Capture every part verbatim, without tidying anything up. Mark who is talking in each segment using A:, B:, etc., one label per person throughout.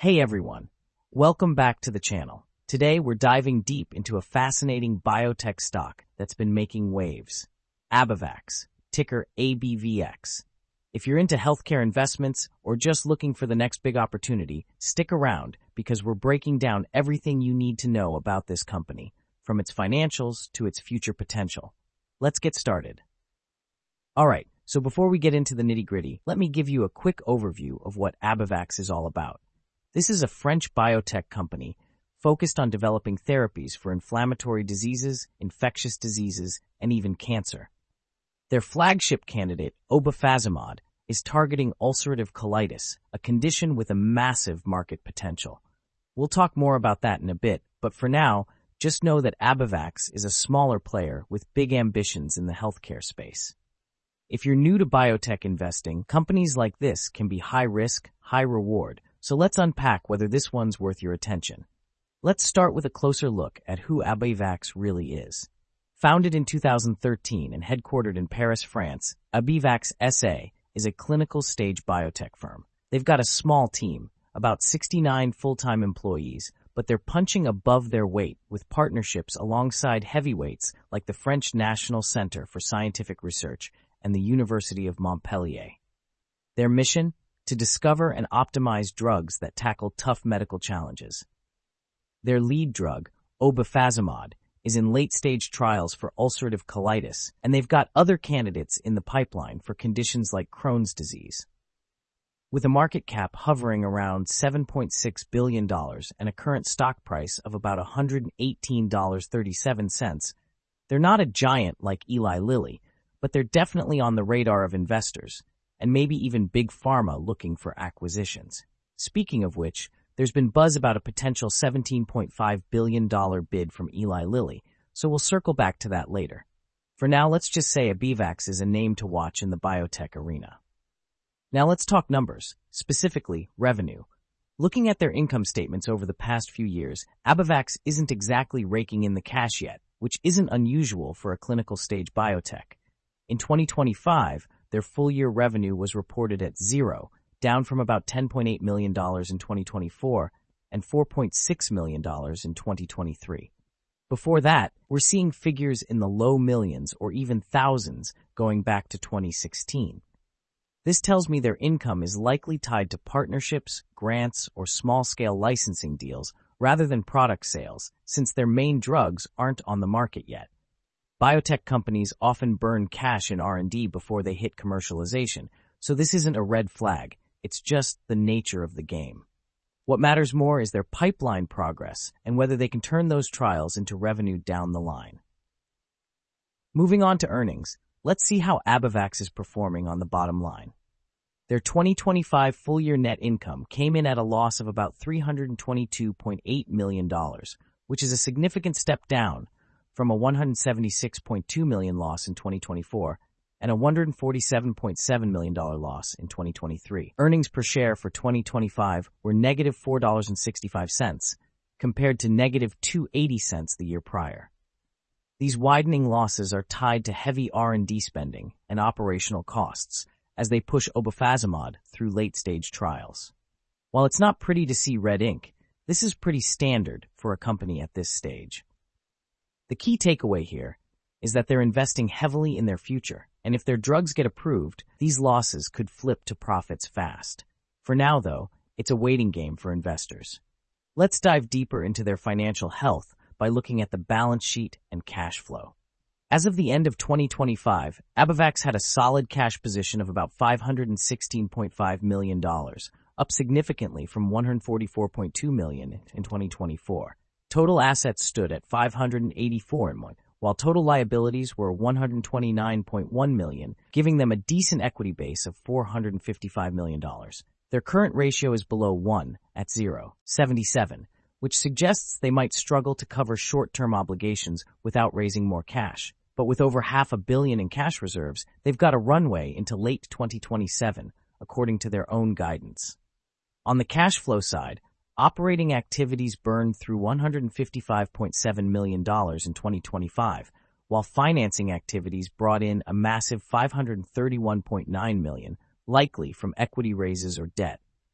A: Hey everyone, welcome back to the channel. Today we're diving deep into a fascinating biotech stock that's been making waves. Abivax, ticker A B V X. If you're into healthcare investments or just looking for the next big opportunity, stick around because we're breaking down everything you need to know about this company, from its financials to its future potential. Let's get started. Alright, so before we get into the nitty-gritty, let me give you a quick overview of what Abivax is all about. This is a French biotech company focused on developing therapies for inflammatory diseases, infectious diseases, and even cancer. Their flagship candidate, obefazimod, is targeting ulcerative colitis, a condition with a massive market potential. We'll talk more about that in a bit, but for now, just know that Abivax is a smaller player with big ambitions in the healthcare space. If you're new to biotech investing, companies like this can be high risk, high reward, so let's unpack whether this one's worth your attention. Let's start with a closer look at who Abivax really is. Founded in two thousand thirteen and headquartered in Paris, France, Abivax S A is a clinical stage biotech firm. They've got a small team, about sixty-nine full-time employees, but they're punching above their weight with partnerships alongside heavyweights like the French National Center for Scientific Research and the University of Montpellier. Their mission? To discover and optimize drugs that tackle tough medical challenges. Their lead drug, obefazimod, is in late-stage trials for ulcerative colitis, and they've got other candidates in the pipeline for conditions like Crohn's disease. With a market cap hovering around seven point six billion dollars and a current stock price of about one hundred eighteen dollars and thirty-seven cents, they're not a giant like Eli Lilly, but they're definitely on the radar of investors, and maybe even big pharma looking for acquisitions. Speaking of which, there's been buzz about a potential seventeen point five billion dollars bid from Eli Lilly, so we'll circle back to that later. For now, let's just say Abivax is a name to watch in the biotech arena. Now let's talk numbers, specifically revenue. Looking at their income statements over the past few years, Abivax isn't exactly raking in the cash yet, which isn't unusual for a clinical stage biotech. In twenty twenty-five, their full-year revenue was reported at zero, down from about ten point eight million dollars in twenty twenty-four and four point six million dollars in twenty twenty-three. Before that, we're seeing figures in the low millions or even thousands going back to twenty sixteen. This tells me their income is likely tied to partnerships, grants, or small-scale licensing deals rather than product sales, since their main drugs aren't on the market yet. Biotech companies often burn cash in R and D before they hit commercialization, so this isn't a red flag, it's just the nature of the game. What matters more is their pipeline progress and whether they can turn those trials into revenue down the line. Moving on to earnings, let's see how Abivax is performing on the bottom line. Their twenty twenty-five full-year net income came in at a loss of about three hundred twenty-two point eight million dollars, which is a significant step down from a one hundred seventy-six point two million dollars loss in twenty twenty-four and a one hundred forty-seven point seven million dollars loss in twenty twenty-three. Earnings per share for twenty twenty-five were negative four dollars and sixty-five cents, compared to negative two dollars and eighty cents the year prior. These widening losses are tied to heavy R and D spending and operational costs as they push obefazimod through late-stage trials. While it's not pretty to see red ink, this is pretty standard for a company at this stage. The key takeaway here is that they're investing heavily in their future, and if their drugs get approved, these losses could flip to profits fast. For now, though, it's a waiting game for investors. Let's dive deeper into their financial health by looking at the balance sheet and cash flow. As of the end of twenty twenty-five, Abivax had a solid cash position of about five hundred sixteen point five million dollars, up significantly from one hundred forty-four point two million dollars in twenty twenty-four. Total assets stood at five hundred eighty-four million dollars, while total liabilities were one hundred twenty-nine point one million dollars, giving them a decent equity base of four hundred fifty-five million dollars. Their current ratio is below one at zero point seven seven, which suggests they might struggle to cover short-term obligations without raising more cash. But with over half a billion in cash reserves, they've got a runway into late twenty twenty-seven, according to their own guidance. On the cash flow side, operating activities burned through one hundred fifty-five point seven million dollars in twenty twenty-five, while financing activities brought in a massive five hundred thirty-one point nine million dollars, likely from equity raises or debt.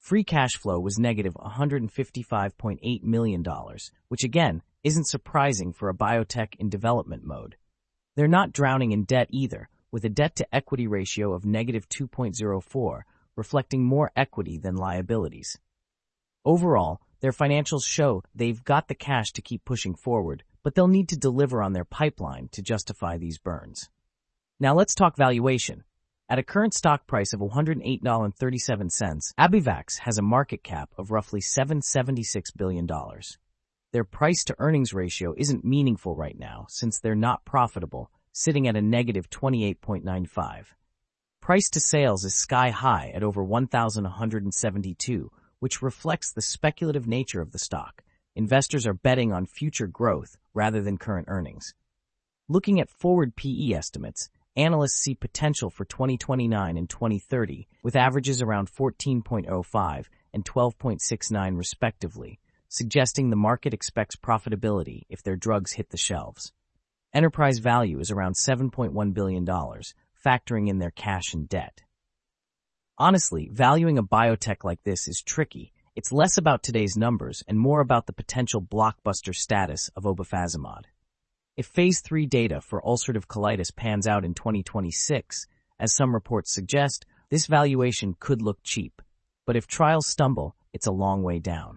A: Free cash flow was negative one hundred fifty-five point eight million dollars, which again isn't surprising for a biotech in development mode. They're not drowning in debt either, with a debt-to-equity ratio of negative two point zero four, reflecting more equity than liabilities. Overall, their financials show they've got the cash to keep pushing forward, but they'll need to deliver on their pipeline to justify these burns. Now let's talk valuation. At a current stock price of one hundred eight dollars and thirty-seven cents, Abivax has a market cap of roughly seven hundred seventy-six billion dollars. Their price-to-earnings ratio isn't meaningful right now since they're not profitable, sitting at a negative twenty-eight point nine five. Price to sales is sky-high at over one thousand one hundred seventy-two, which reflects the speculative nature of the stock. Investors are betting on future growth rather than current earnings. Looking at forward P E estimates, analysts see potential for twenty twenty-nine and twenty thirty, with averages around fourteen point oh five and twelve point six nine respectively, suggesting the market expects profitability if their drugs hit the shelves. Enterprise value is around seven point one billion dollars, factoring in their cash and debt. Honestly, valuing a biotech like this is tricky. It's less about today's numbers and more about the potential blockbuster status of obefazimod. If phase three data for ulcerative colitis pans out in twenty twenty-six, as some reports suggest, this valuation could look cheap. But if trials stumble, it's a long way down.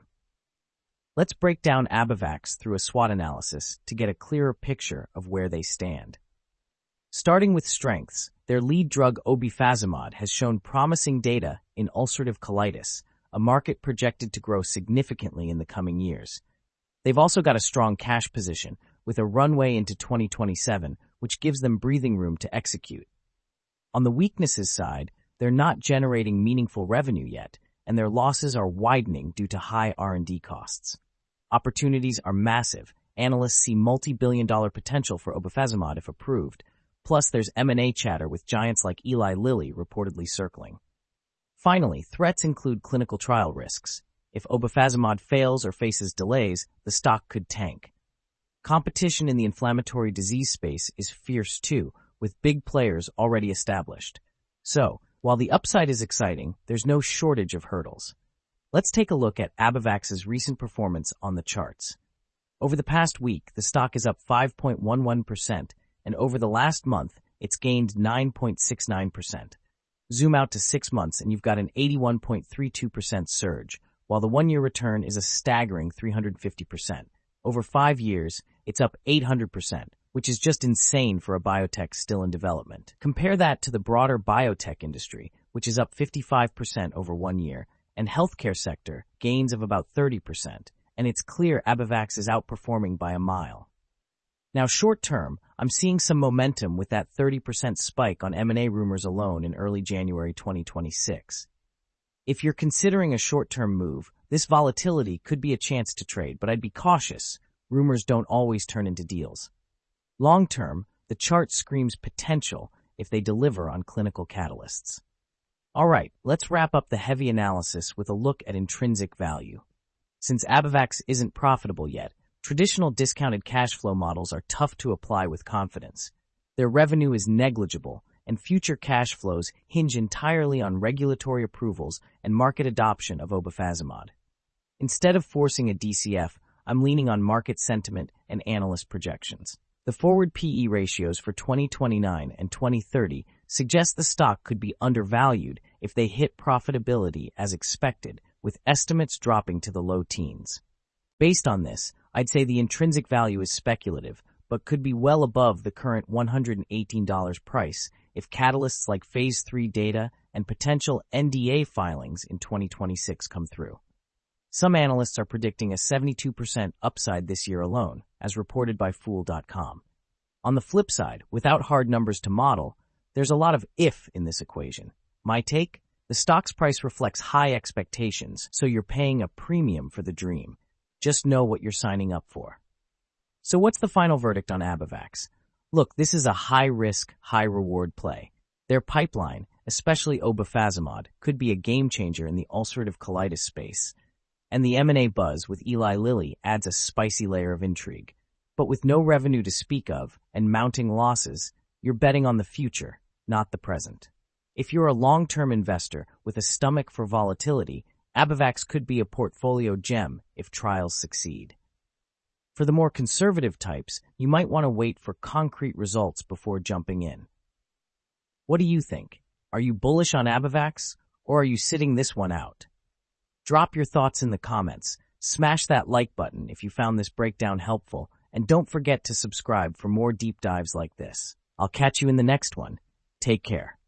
A: Let's break down Abivax through a SWOT analysis to get a clearer picture of where they stand. Starting with strengths, their lead drug obefazimod has shown promising data in ulcerative colitis, a market projected to grow significantly in the coming years. They've also got a strong cash position, with a runway into twenty twenty-seven, which gives them breathing room to execute. On the weaknesses side, they're not generating meaningful revenue yet, and their losses are widening due to high R and D costs. Opportunities are massive. Analysts see multi-billion dollar potential for obefazimod if approved. Plus, there's M and A chatter with giants like Eli Lilly reportedly circling. Finally, threats include clinical trial risks. If obefazimod fails or faces delays, the stock could tank. Competition in the inflammatory disease space is fierce too, with big players already established. So, while the upside is exciting, there's no shortage of hurdles. Let's take a look at Abivax's recent performance on the charts. Over the past week, the stock is up five point one one percent, and over the last month, it's gained nine point six nine percent. Zoom out to six months and you've got an eighty-one point three two percent surge, while the one-year return is a staggering three hundred fifty percent. Over five years, it's up eight hundred percent, which is just insane for a biotech still in development. Compare that to the broader biotech industry, which is up fifty-five percent over one year, and healthcare sector gains of about thirty percent, and it's clear Abivax is outperforming by a mile. Now, short-term, I'm seeing some momentum with that thirty percent spike on M and A rumors alone in early January twenty twenty-six. If you're considering a short-term move, this volatility could be a chance to trade, but I'd be cautious. Rumors don't always turn into deals. Long-term, the chart screams potential if they deliver on clinical catalysts. All right, let's wrap up the heavy analysis with a look at intrinsic value. Since Abivax isn't profitable yet, traditional discounted cash flow models are tough to apply with confidence. Their revenue is negligible, and future cash flows hinge entirely on regulatory approvals and market adoption of obefazimod. Instead of forcing a D C F, I'm leaning on market sentiment and analyst projections. The forward P E ratios for twenty twenty-nine and twenty thirty suggest the stock could be undervalued if they hit profitability as expected, with estimates dropping to the low teens. Based on this, I'd say the intrinsic value is speculative, but could be well above the current one hundred eighteen dollars price if catalysts like phase three data and potential N D A filings in twenty twenty-six come through. Some analysts are predicting a seventy-two percent upside this year alone, as reported by Fool dot com. On the flip side, without hard numbers to model, there's a lot of if in this equation. My take? The stock's price reflects high expectations, so you're paying a premium for the dream. Just know what you're signing up for. So what's the final verdict on Abivax? Look, this is a high-risk, high-reward play. Their pipeline, especially obefazimod, could be a game-changer in the ulcerative colitis space. And the M and A buzz with Eli Lilly adds a spicy layer of intrigue. But with no revenue to speak of and mounting losses, you're betting on the future, not the present. If you're a long-term investor with a stomach for volatility, Abivax could be a portfolio gem if trials succeed. For the more conservative types, you might want to wait for concrete results before jumping in. What do you think? Are you bullish on Abivax, or are you sitting this one out? Drop your thoughts in the comments, smash that like button if you found this breakdown helpful, and don't forget to subscribe for more deep dives like this. I'll catch you in the next one. Take care.